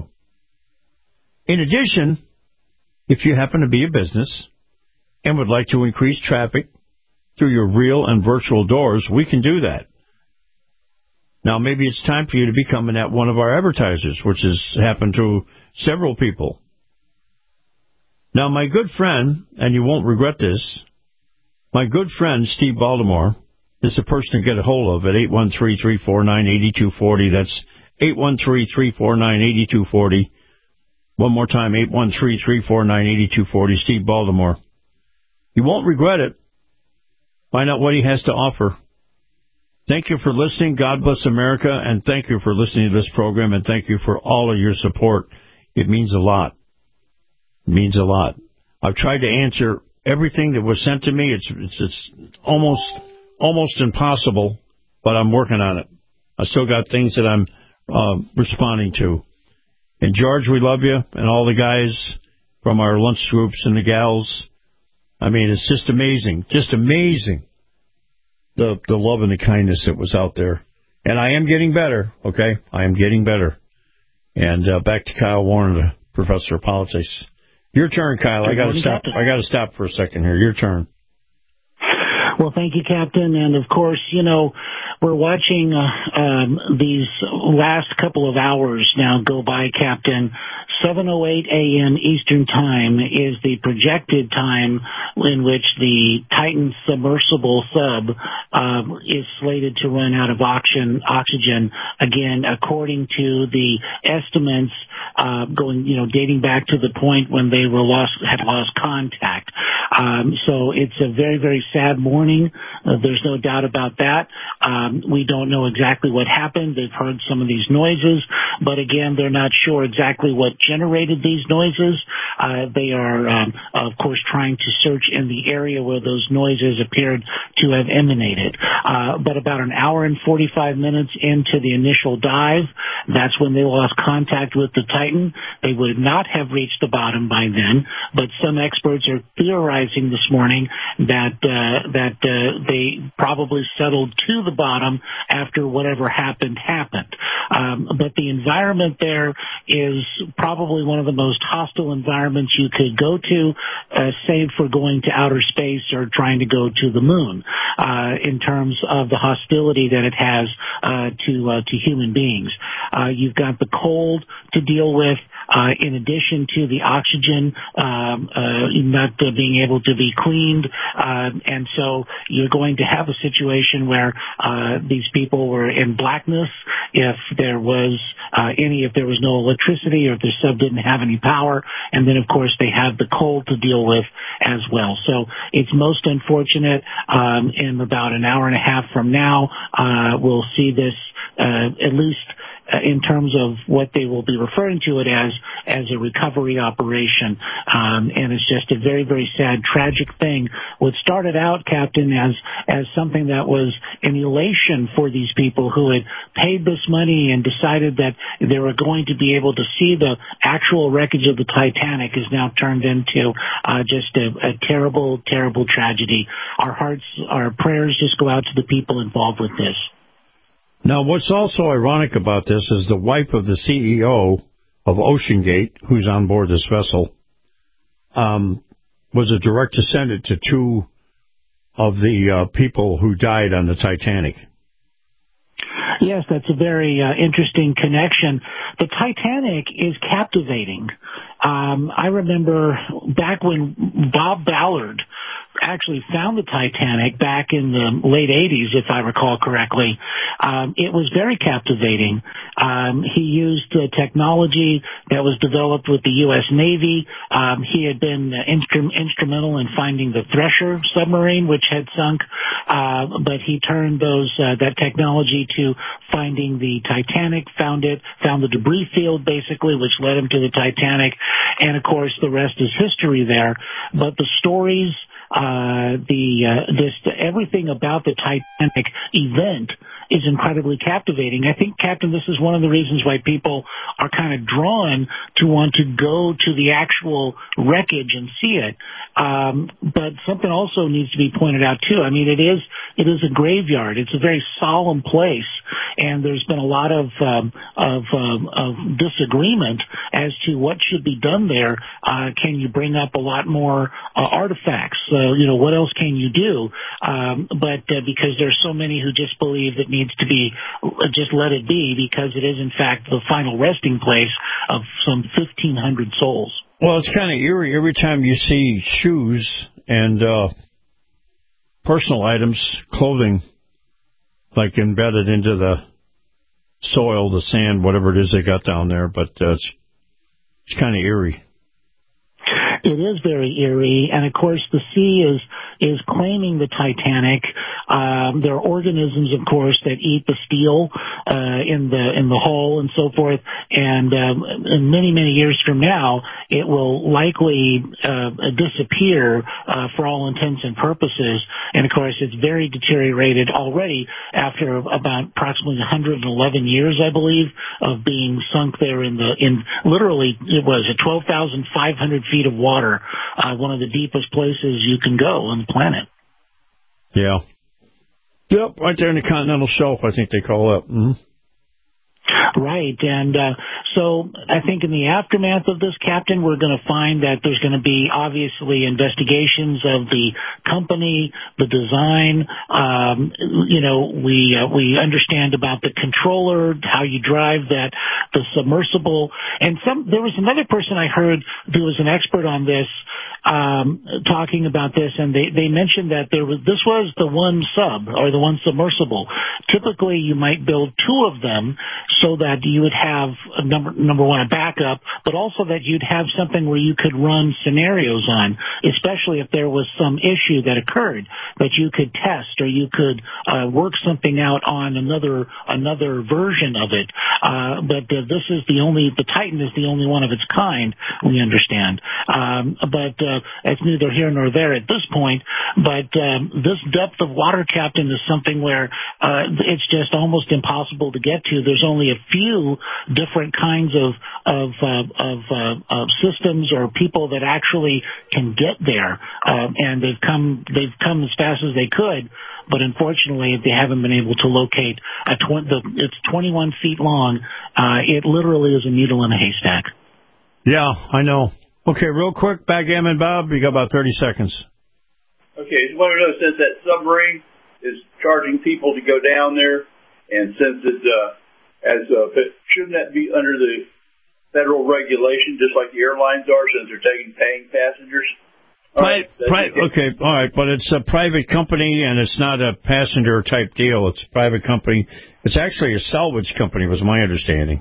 S5: In addition, if you happen to be a business and would like to increase traffic through your real and virtual doors, we can do that. Now, maybe it's time for you to become an, one of our advertisers, which has happened to several people. Now, my good friend, and you won't regret this, my good friend Steve Baltimore is the person to get a hold of at eight one three, three four nine, eight two four zero. That's eight one three, three four nine, eight two four zero. One more time, eight one three, three four nine, eight two four zero. Steve Baltimore. You won't regret it. Find out what he has to offer. Thank you for listening. God bless America, and thank you for listening to this program, and thank you for all of your support. It means a lot. It means a lot. I've tried to answer everything that was sent to me. It's it's, it's almost almost impossible, but I'm working on it. I still got things that I'm uh, responding to. And George, we love you, and all the guys from our lunch groups and the gals. I mean, it's just amazing, just amazing, the the love and the kindness that was out there. And I am getting better, okay? I am getting better. And uh, back to Kyle Warner, the professor of politics. Your turn, Kyle. I got to stop. I got to stop for a second here. Your turn.
S6: Well, thank you, Captain. And, of course, you know, we're watching uh, um, these last couple of hours now go by, Captain. seven oh eight a.m. Eastern Time is the projected time in which the Titan submersible sub um, is slated to run out of oxygen, oxygen again, according to the estimates uh, going, you know, dating back to the point when they were lost, had lost contact. Um, so it's a very, very sad morning. Uh, there's no doubt about that. Um, we don't know exactly what happened. They've heard some of these noises, but again, they're not sure exactly what generated these noises. Uh, they are, um, of course, trying to search in the area where those noises appeared to have emanated. Uh, but about an hour and forty-five minutes into the initial dive, that's when they lost contact with the Titan. They would not have reached the bottom by then, but some experts are theorizing this morning that uh, that uh, they probably settled to the bottom after whatever happened happened. Um, but the environment there is probably one of the most hostile environments you could go to, uh, save for going to outer space or trying to go to the moon, uh, in terms of the hostility that it has uh, to uh, to human beings. Uh, you've got the cold to deal with. Uh, in addition to the oxygen um, uh, not uh, being able to be cleaned, uh, and so you're going to have a situation where uh, these people were in blackness if there was uh, any, if there was no electricity or if the sub didn't have any power, and then of course they have the cold to deal with as well. So it's most unfortunate. Um, in about an hour and a half from now, uh, we'll see this uh, at least. Uh, in terms of what they will be referring to it as, as a recovery operation. Um, and it's just a very, very sad, tragic thing. What started out, Captain, as, as something that was an elation for these people who had paid this money and decided that they were going to be able to see the actual wreckage of the Titanic is now turned into uh, just a, a terrible, terrible tragedy. Our hearts, our prayers just go out to the people involved with this.
S5: Now, what's also ironic about this is the wife of the C E O of OceanGate, who's on board this vessel, um, was a direct descendant to two of the uh, people who died on the Titanic.
S6: Yes, that's a very uh, interesting connection. The Titanic is captivating. Um, I remember back when Bob Ballard actually found the Titanic back in the late eighties, if I recall correctly. Um, it was very captivating. Um, he used uh, technology that was developed with the U S Navy. Um, he had been uh, instru- instrumental in finding the Thresher submarine, which had sunk, uh, but he turned those uh, that technology to finding the Titanic, found it, found the debris field, basically, which led him to the Titanic, and, of course, the rest is history there. But the stories, Uh, the uh, this everything about the Titanic event is incredibly captivating. I think, Captain, this is one of the reasons why people are kind of drawn to want to go to the actual wreckage and see it. Um, but something also needs to be pointed out too. I mean, it is it is a graveyard. It's a very solemn place, and there's been a lot of um, of, um, of disagreement as to what should be done there. Uh, can you bring up a lot more uh, artifacts? Uh, you know, what else can you do? Um, but uh, because there's so many who just believe that needs to be just let it be, because it is in fact the final resting place of some fifteen hundred souls.
S5: Well, it's kind of eerie every time you see shoes and uh, personal items, clothing, like embedded into the soil, the sand, whatever it is they got down there, but uh, it's, it's kind of eerie.
S6: It is very eerie, and of course the sea is is claiming the Titanic. Um, there are organisms, of course, that eat the steel uh, in the in the hull and so forth. And um, in many many years from now, it will likely uh, disappear uh, for all intents and purposes. And of course, it's very deteriorated already after about approximately one hundred eleven years, I believe, of being sunk there in the in literally it was at twelve thousand five hundred feet of water. Uh, one of the deepest places you can go on the planet.
S5: Yeah. Yep, right there in the continental shelf, I think they call it. Mm-hmm.
S6: Right, and uh, so I think in the aftermath of this, Captain, we're going to find that there's going to be obviously investigations of the company, the design. Um, you know, we uh, we understand about the controller, how you drive that, the submersible, and some. There was another person I heard who was an expert on this, um, talking about this, and they they mentioned that there was this was the one sub or the one submersible. Typically, you might build two of them so that you would have a number number one a backup, but also that you'd have something where you could run scenarios on, especially if there was some issue that occurred that you could test or you could uh, work something out on another another version of it. Uh, but uh, this is the only the Titan is the only one of its kind. We understand, um, but uh, it's neither here nor there at this point. But um, this depth of water, Captain, is something where uh, it's just almost impossible to get to. There's only a few different kinds of of uh, of, uh, of systems or people that actually can get there, um, and they've come they've come as fast as they could, but unfortunately they haven't been able to locate a tw- the, it's twenty-one feet long. Uh, it literally is a needle in a haystack.
S5: Yeah, I know. Okay, real quick, backgammon Bob, you got about thirty seconds.
S18: Okay, just want to know, since that submarine is charging people to go down there, and since it's uh, as uh, shouldn't that be under the federal regulation, just like the airlines are, since they're taking paying passengers?
S5: Pri- pri- okay, all right, but it's a private company, and it's not a passenger-type deal. It's a private company. It's actually a salvage company, was my understanding.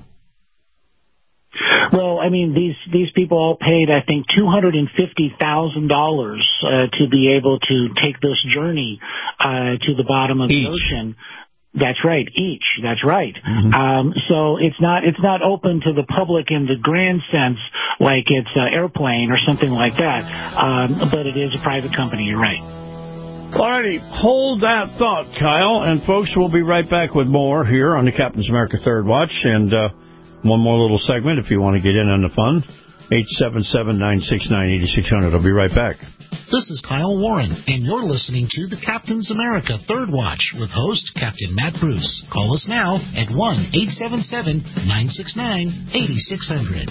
S6: Well, I mean, these these people all paid, I think, two hundred and fifty thousand dollars uh, to be able to take this journey uh, to the bottom of
S5: Each.
S6: the ocean. That's right, each. That's right.
S5: Mm-hmm.
S6: Um, so it's not it's not open to the public in the grand sense, like it's an airplane or something like that. Um, but it is a private company. You're right.
S5: All righty, hold that thought, Kyle. And folks, we'll be right back with more here on the Captain's America Third Watch, and uh, one more little segment if you want to get in on the fun. eight seven seven, nine six nine, eight six zero zero. I'll be right back.
S19: This is Kyle Warren, and you're listening to the Captain's America Third Watch with host Captain Matt Bruce. Call us now at one eight seven seven, nine six nine, eight six zero zero.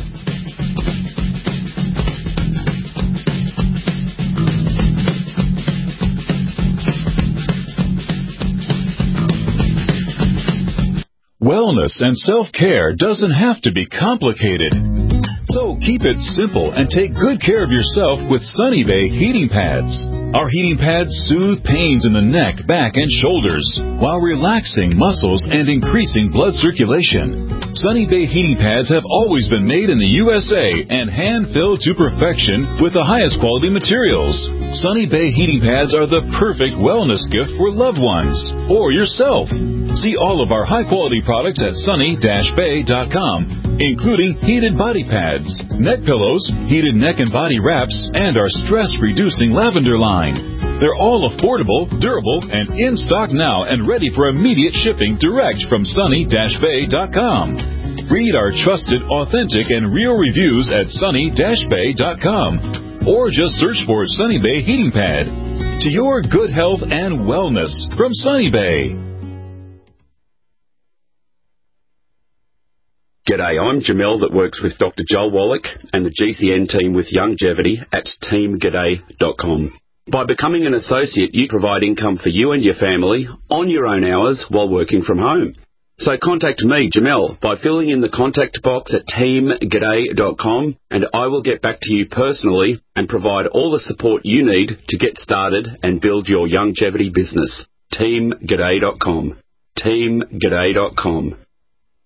S20: Wellness and self-care doesn't have to be complicated. So keep it simple and take good care of yourself with Sunny Bay heating pads. Our heating pads soothe pains in the neck, back, and shoulders while relaxing muscles and increasing blood circulation. Sunny Bay heating pads have always been made in the U S A and hand-filled to perfection with the highest quality materials. Sunny Bay heating pads are the perfect wellness gift for loved ones or yourself. See all of our high-quality products at sunny dash bay dot com, including heated body pads, neck pillows, heated neck and body wraps, and our stress-reducing lavender line. They're all affordable, durable, and in stock now and ready for immediate shipping direct from sunny dash bay dot com. Read our trusted, authentic, and real reviews at sunny dash bay dot com, or just search for Sunny Bay Heating Pad. To your good health and wellness from Sunny Bay.
S21: G'day, I'm Jamel that works with Doctor Joel Wallach and the G C N team with Longevity at team g'day dot com. By becoming an associate, you provide income for you and your family on your own hours while working from home. So contact me, Jamel, by filling in the contact box at team g'day dot com, and I will get back to you personally and provide all the support you need to get started and build your longevity business. team g'day dot com. team g'day dot com.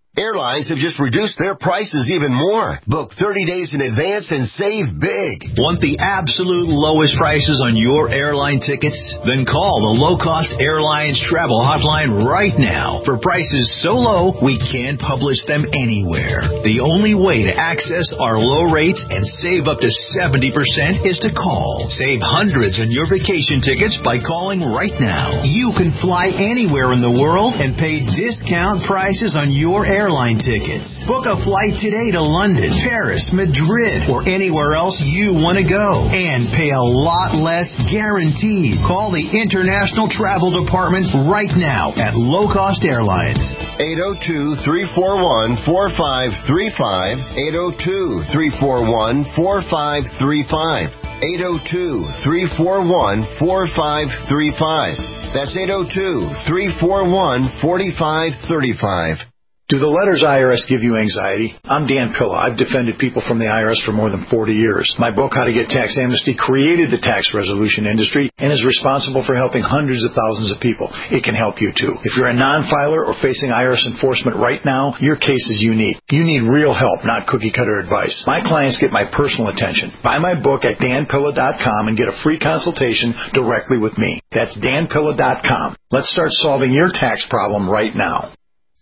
S14: Airlines have just reduced their prices even more. Book thirty days in advance and save big.
S13: Want the absolute lowest prices on your airline tickets? Then call the Low Cost Airlines Travel Hotline right now. For prices so low, we can't publish them anywhere. The only way to access our low rates and save up to seventy percent is to call. Save hundreds on your vacation tickets by calling right now. You can fly anywhere in the world and pay discount prices on your airline airline tickets. Book a flight today to London, Paris, Madrid, or anywhere else you want to go. And pay a lot less guaranteed. Call the International Travel Department right now at Low Cost Airlines.
S14: eight oh two, three four one, four five three five. eight oh two, three four one, four five three five. eight oh two, three four one, four five three five. That's eight oh two, three four one, four five three five.
S1: Do the letters I R S give you anxiety? I'm Dan Pilla. I've defended people from the I R S for more than forty years. My book, How to Get Tax Amnesty, created the tax resolution industry and is responsible for helping hundreds of thousands of people. It can help you, too. If you're a non-filer or facing I R S enforcement right now, your case is unique. You need real help, not cookie-cutter advice. My clients get my personal attention. Buy my book at dan pilla dot com and get a free consultation directly with me. That's dan pilla dot com. Let's start solving your tax problem right now.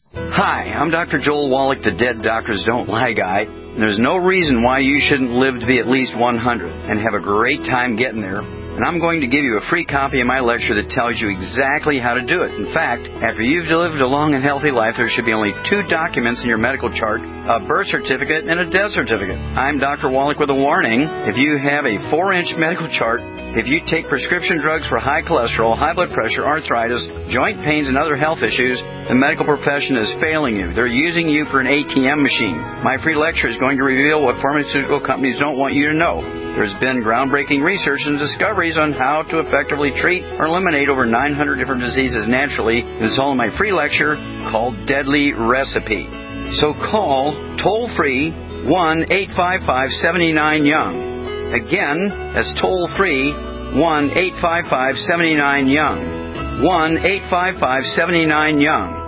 S22: Hi, I'm Doctor Joel Wallach, the Dead Doctors Don't Lie guy. And there's no reason why you shouldn't live to be at least one hundred and have a great time getting there. And I'm going to give you a free copy of my lecture that tells you exactly how to do it. In fact, after you've lived a long and healthy life, there should be only two documents in your medical chart, a birth certificate and a death certificate. I'm Doctor Wallach with a warning. If you have a four-inch medical chart, if you take prescription drugs for high cholesterol, high blood pressure, arthritis, joint pains, and other health issues, the medical profession is failing you. They're using you for an A T M machine. My free lecture is going to reveal what pharmaceutical companies don't want you to know. There's been groundbreaking research and discoveries on how to effectively treat or eliminate over nine hundred different diseases naturally. It's all in my free lecture called Deadly Recipe. So call toll-free one eight five five, seven nine, young. Again, that's toll-free one eight five five, seven nine, young. one eight five five, seven nine, young.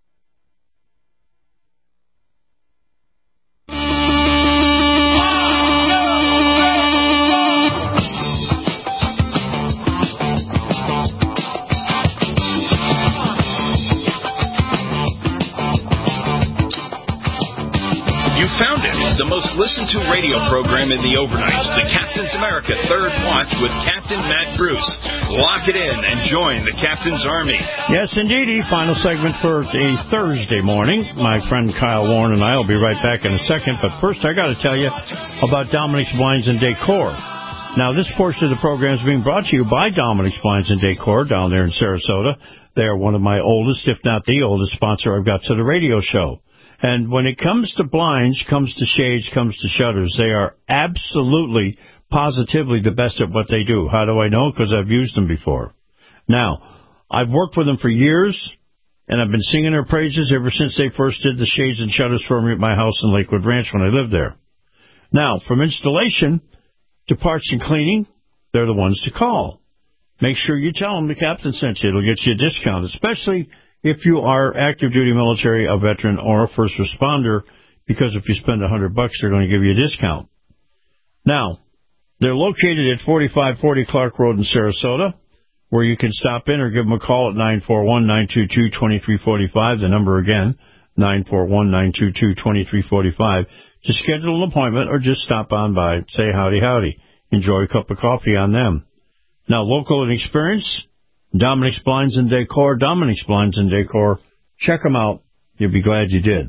S8: Found it. The most listened to radio program in the overnights, the Captain's America Third Watch with Captain Matt Bruce. Lock it in and join the Captain's Army.
S5: Yes, indeedy. Final segment for a Thursday morning. My friend Kyle Warren and I will be right back in a second. But first, I got to tell you about Dominic's Blinds and Decor. Now, this portion of the program is being brought to you by Dominic's Blinds and Decor down there in Sarasota. They are one of my oldest, if not the oldest, sponsor I've got to the radio show. And when it comes to blinds, comes to shades, comes to shutters, they are absolutely, positively the best at what they do. How do I know? Because I've used them before. Now, I've worked with them for years, and I've been singing their praises ever since they first did the shades and shutters for me at my house in Lakewood Ranch when I lived there. Now, from installation to parts and cleaning, they're the ones to call. Make sure you tell them the captain sent you. It'll get you a discount, especially if you are active duty military, a veteran, or a first responder, because if you spend a hundred bucks, they're going to give you a discount. Now, they're located at forty-five forty Clark Road in Sarasota, where you can stop in or give them a call at nine four one, nine two two, two three four five. The number again, nine four one, nine two two, two three four five. To schedule an appointment or just stop on by, say howdy howdy. Enjoy a cup of coffee on them. Now, local and experienced, Dominic's Blinds and Decor, Dominic's Blinds and Decor. Check them out. You'll be glad you did.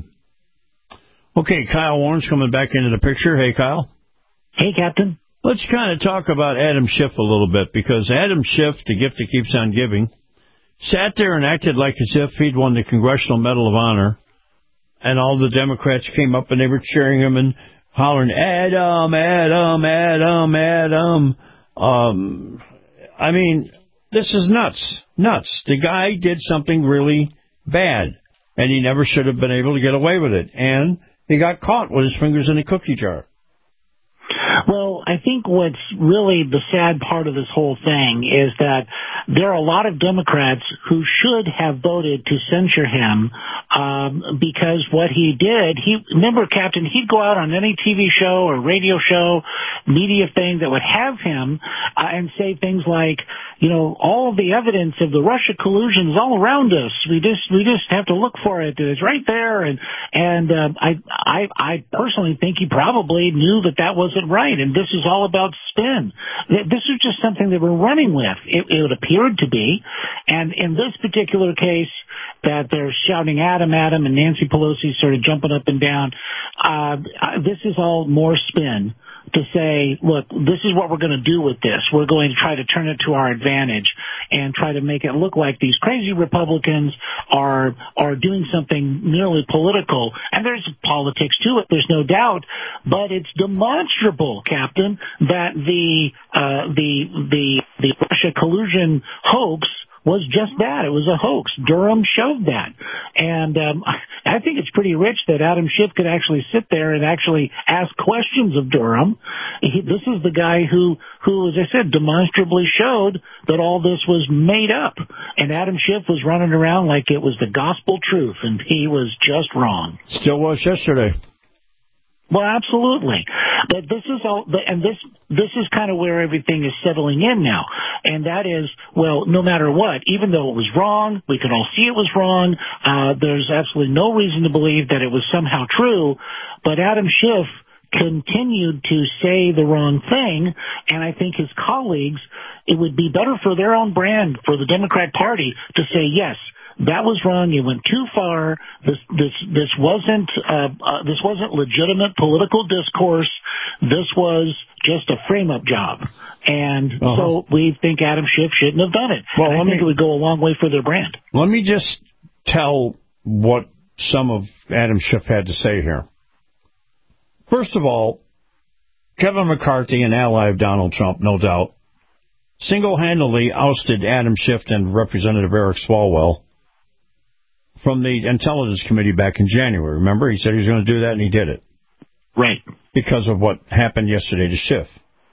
S5: Okay, Kyle Warren's coming back into the picture. Hey, Kyle.
S6: Hey, Captain.
S5: Let's kind of talk about Adam Schiff a little bit, because Adam Schiff, the gift that keeps on giving, sat there and acted like as if he'd won the Congressional Medal of Honor, and all the Democrats came up and they were cheering him and hollering, Adam, Adam, Adam, Adam. Um, I mean... This is nuts. Nuts. The guy did something really bad, and he never should have been able to get away with it. And he got caught with his fingers in a cookie jar.
S6: Well, I think what's really the sad part of this whole thing is that there are a lot of Democrats who should have voted to censure him um, because what he did, he remember, Captain, he'd go out on any T V show or radio show, media thing that would have him uh, and say things like, you know, all of the evidence of the Russia collusion is all around us. We just we just have to look for it. It's right there. And and uh, I I I personally think he probably knew that that wasn't right. And this is all about spin. This is just something that we're running with. It, it appeared to be. And in this particular case, that they're shouting Adam, Adam, and Nancy Pelosi sort of jumping up and down. Uh, this is all more spin to say, look, this is what we're going to do with this. We're going to try to turn it to our advantage and try to make it look like these crazy Republicans are are doing something merely political. And there's politics to it, there's no doubt, but it's demonstrable, Captain, that the uh, the the the Russia collusion hoax was just that. It was a hoax. Durham showed that. And um, I think it's pretty rich that Adam Schiff could actually sit there and actually ask questions of Durham. He, this is the guy who, who, as I said, demonstrably showed that all this was made up. And Adam Schiff was running around like it was the gospel truth, and he was just wrong.
S5: Still was yesterday.
S6: Well, absolutely. But this is all, and this, this is kind of where everything is settling in now. And that is, well, no matter what, even though it was wrong, we can all see it was wrong, uh, there's absolutely no reason to believe that it was somehow true, but Adam Schiff continued to say the wrong thing, and I think his colleagues, it would be better for their own brand, for the Democrat Party, to say, yes, that was wrong. You went too far. This this this wasn't uh, uh, this wasn't legitimate political discourse. This was just a frame-up job, and uh-huh. so we think Adam Schiff shouldn't have done it. Well, and I think me, it would go a long way for their brand.
S5: Let me just tell what some of Adam Schiff had to say here. First of all, Kevin McCarthy, an ally of Donald Trump, no doubt, single-handedly ousted Adam Schiff and Representative Eric Swalwell from the Intelligence Committee back in January. Remember, he said he was going to do that, and he did it.
S6: Right.
S5: Because of what happened yesterday to Schiff.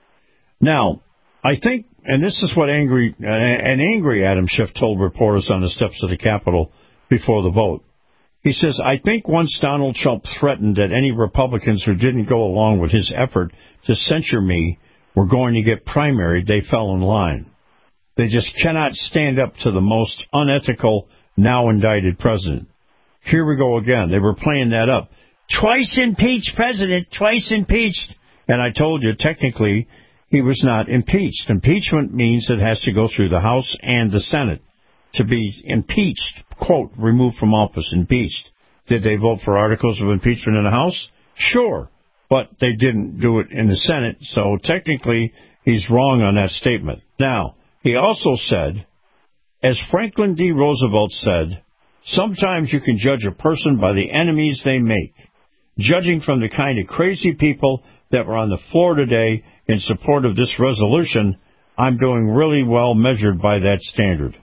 S5: Now, I think, and this is what angry, uh, an angry Adam Schiff told reporters on the steps of the Capitol before the vote. He says, I think once Donald Trump threatened that any Republicans who didn't go along with his effort to censure me were going to get primaried, they fell in line. They just cannot stand up to the most unethical, now indicted president. Here we go again. They were playing that up. Twice impeached president, twice impeached. And I told you, technically, he was not impeached. Impeachment means it has to go through the House and the Senate to be impeached, quote, removed from office, impeached. Did they vote for articles of impeachment in the House? Sure. But they didn't do it in the Senate, so technically he's wrong on that statement. Now, he also said, as Franklin D. Roosevelt said, sometimes you can judge a person by the enemies they make. Judging from the kind of crazy people that were on the floor today in support of this resolution, I'm doing really well measured by that standard.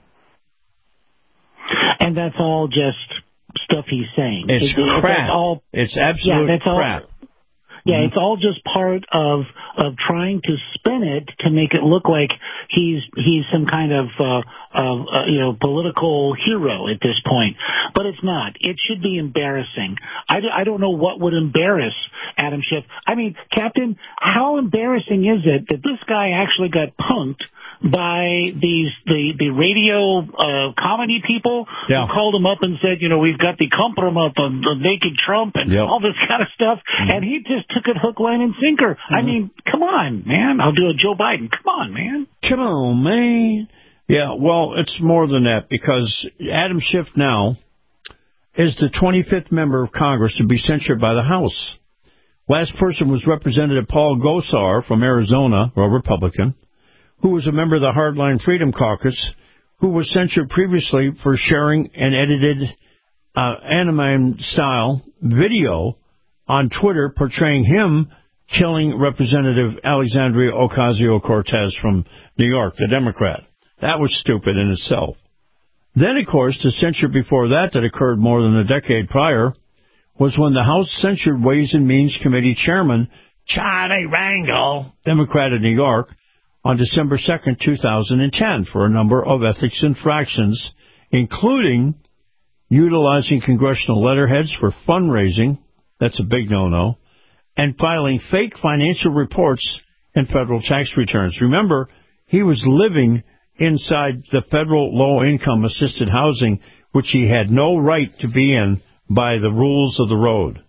S6: And that's all just stuff he's saying.
S5: It's
S6: it,
S5: crap.
S6: That's all,
S5: it's absolute
S6: yeah, that's
S5: crap.
S6: All, Yeah, it's all just part of of trying to spin it to make it look like he's he's some kind of uh, of uh, you know political hero at this point, but it's not. It should be embarrassing. I, I don't know what would embarrass Adam Schiff. I mean, Captain, how embarrassing is it that this guy actually got punked by these the the radio uh, comedy people
S5: yeah.
S6: who called him up and said, you know, we've got the compromise on the naked Trump and
S5: yep.
S6: all this kind of stuff, mm-hmm. and he just took it hook, line, and sinker. Mm-hmm. I mean, come on, man. I'll do a Joe Biden. Come on, man.
S5: Come on, man. Yeah, well, it's more than that, because Adam Schiff now is the twenty-fifth member of Congress to be censured by the House. Last person was Representative Paul Gosar from Arizona, a Republican, who was a member of the Hardline Freedom Caucus, who was censured previously for sharing an edited uh, anime-style video on Twitter portraying him killing Representative Alexandria Ocasio-Cortez from New York, the Democrat. That was stupid in itself. Then, of course, the censure before that that occurred more than a decade prior was when the House censured Ways and Means Committee Chairman Charlie Rangel, Democrat of New York, on December second, two thousand ten, for a number of ethics infractions, including utilizing congressional letterheads for fundraising, that's a big no-no, and filing fake financial reports and federal tax returns. Remember, he was living inside the federal low-income assisted housing, which he had no right to be in by the rules of the road.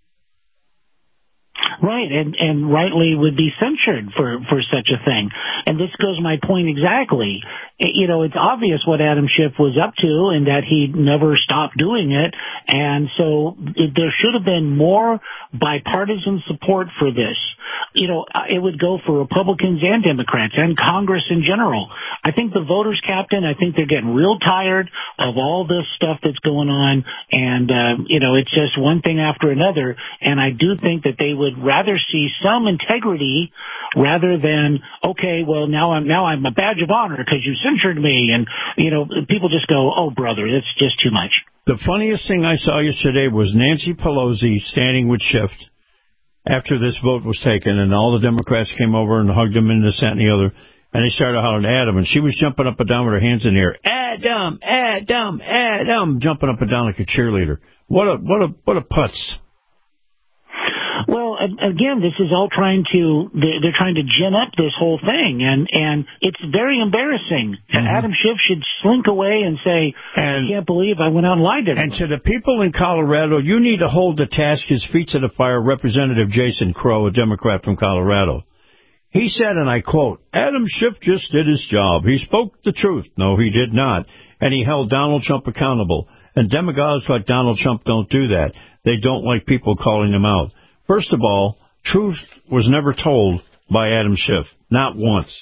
S6: Right, and, and rightly would be censured for, for such a thing. And this goes my point exactly. You know, it's obvious what Adam Schiff was up to and that he never stopped doing it. And so it, there should have been more bipartisan support for this. You know, it would go for Republicans and Democrats and Congress in general. I think the voters, Captain, I think they're getting real tired of all this stuff that's going on. And, uh, you know, it's just one thing after another. And I do think that they would rather see some integrity rather than, okay, well, now I'm now I'm a badge of honor because you censured me. And, you know, people just go, oh, brother, that's just too much.
S5: The funniest thing I saw yesterday was Nancy Pelosi standing with Schiff after this vote was taken, and all the Democrats came over and hugged him and this, that, and the other, and they started hollering Adam, and she was jumping up and down with her hands in the air. Adam, Adam, Adam, jumping up and down like a cheerleader. What a, what a, what a putz.
S6: Well, again, this is all trying to, they're trying to gin up this whole thing, and, and it's very embarrassing. Mm-hmm. Adam Schiff should slink away and say, and, I can't believe I went out and lied to them.
S5: And to the people in Colorado, you need to hold to task his feet to the fire, Representative Jason Crow, a Democrat from Colorado. He said, and I quote, Adam Schiff just did his job. He spoke the truth. No, he did not. And he held Donald Trump accountable. And demagogues like Donald Trump don't do that. They don't like people calling them out. First of all, truth was never told by Adam Schiff, not once.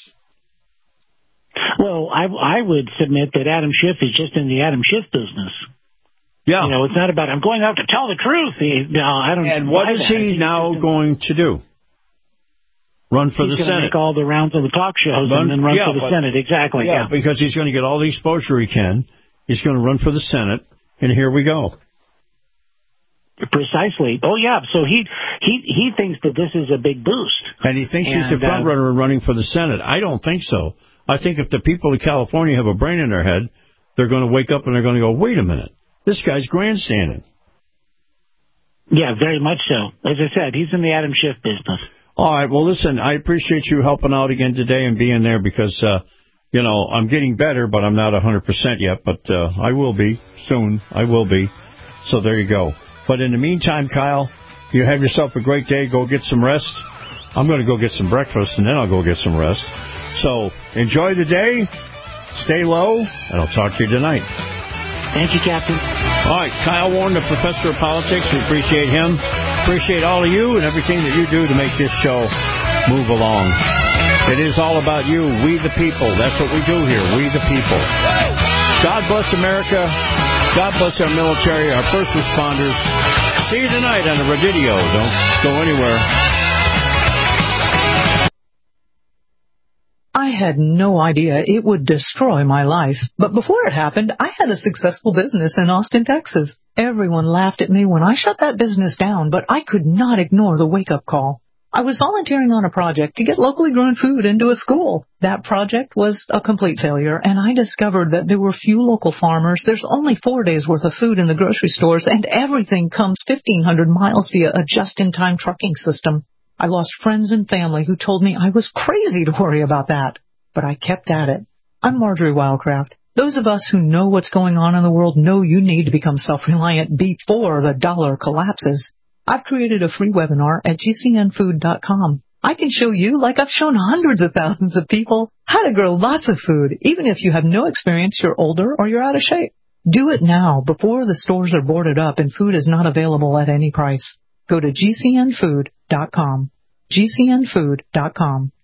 S6: Well, I, I would submit that Adam Schiff is just in the Adam Schiff business.
S5: Yeah.
S6: You know, it's not about, I'm going out to tell the truth. He, no, I don't.
S5: And what is he now going to do? Run for
S6: he's
S5: the
S6: Senate. Make all the rounds of the talk shows
S5: run,
S6: and then run
S5: yeah,
S6: for the
S5: but,
S6: Senate. Exactly.
S5: Yeah, yeah, because he's going to get all the exposure he can. He's going to run for the Senate, and here we go.
S6: Precisely. Oh, yeah. So he he he thinks that this is a big boost.
S5: And he thinks
S6: and,
S5: he's the front runner uh, running for the Senate. I don't think so. I think if the people of California have a brain in their head, they're going to wake up and they're going to go, wait a minute, this guy's grandstanding.
S6: Yeah, very much so. As I said, he's in the Adam Schiff business.
S5: All right. Well, listen, I appreciate you helping out again today and being there because, uh, you know, I'm getting better, but I'm not one hundred percent yet. But uh, I will be soon. I will be. So there you go. But in the meantime, Kyle, you have yourself a great day. Go get some rest. I'm going to go get some breakfast, and then I'll go get some rest. So enjoy the day. Stay low, and I'll talk to you tonight.
S6: Thank you, Captain.
S5: All right, Kyle Warren, the professor of politics. We appreciate him. Appreciate all of you and everything that you do to make this show move along. It is all about you, we the people. That's what we do here, we the people. God bless America. God bless our military, our first responders. See you tonight on the radio. Don't go anywhere.
S4: I had no idea it would destroy my life. But before it happened, I had a successful business in Austin, Texas. Everyone laughed at me when I shut that business down, but I could not ignore the wake-up call. I was volunteering on a project to get locally grown food into a school. That project was a complete failure, and I discovered that there were few local farmers. There's only four days' worth of food in the grocery stores, and everything comes fifteen hundred miles via a just-in-time trucking system. I lost friends and family who told me I was crazy to worry about that, but I kept at it. I'm Marjorie Wildcraft. Those of us who know what's going on in the world know you need to become self-reliant before the dollar collapses. I've created a free webinar at G C N food dot com. I can show you, like I've shown hundreds of thousands of people, how to grow lots of food, even if you have no experience, you're older, or you're out of shape. Do it now, before the stores are boarded up and food is not available at any price. Go to G C N food dot com. G C N food dot com.